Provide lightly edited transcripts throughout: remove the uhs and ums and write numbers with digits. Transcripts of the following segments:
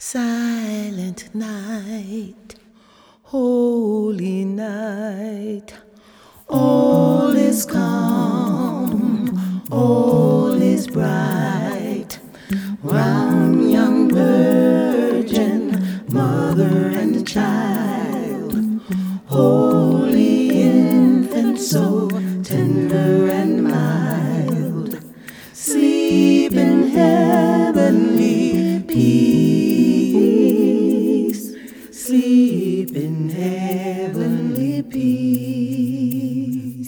Silent night, holy night, all is calm, all is bright. Round young virgin, mother and child, holy infant, so tender and mild, sleep in heavenly peace, sleep in heavenly peace.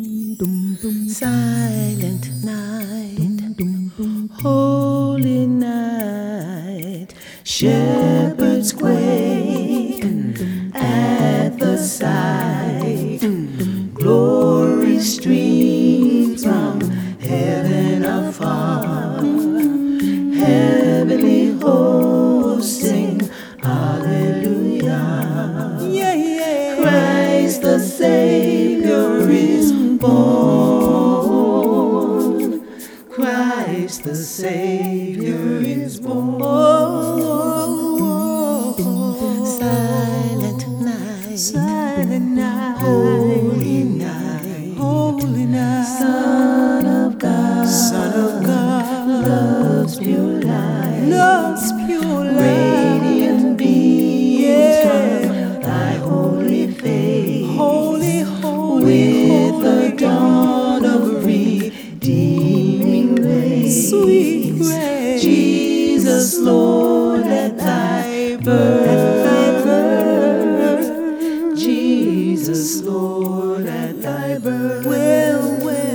Silent night, holy night, shepherds quake at the sight. Glory streams from heaven afar, heavenly hosts sing hallelujah. Yeah, yeah. Christ the Savior is born. Christ the Savior is born. Silent night, silent night, holy night, holy night. Son of God, Son of God, love's pure light, love's pure light, radiant beams from thy holy face, holy, holy, with the dawn of redeeming grace, sweet grace. Jesus, Lord, at thy birth, Jesus, Lord, at thy birth. Well,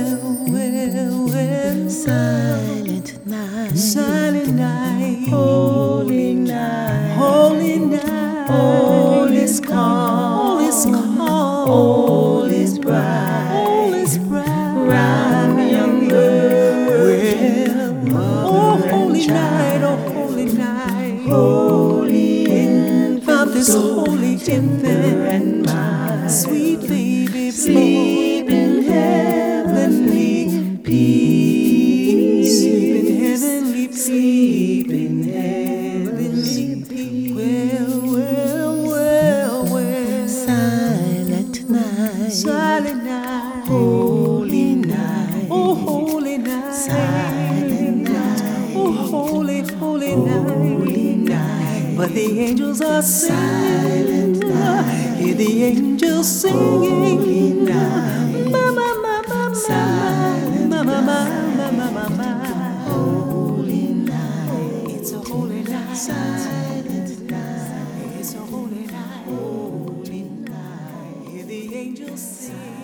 silent night, silent night, holy night, holy night. All is calm, all is calm, all is bright, all is bright. Round young virgin, oh holy night, oh holy night, holy infant, this holy infant and mine, sweet baby, sleep in heavenly peace, sleep in heavenly peace, sleep in heavenly peace. Well, silent night, silent night, holy night, oh holy night, silent night, oh holy, holy night. But the angels are silent night, hear the angels singing, holy night, mama, mama, silent night, holy night. It's a holy night, silent night. It's a holy night, holy night. Hear the angels sing.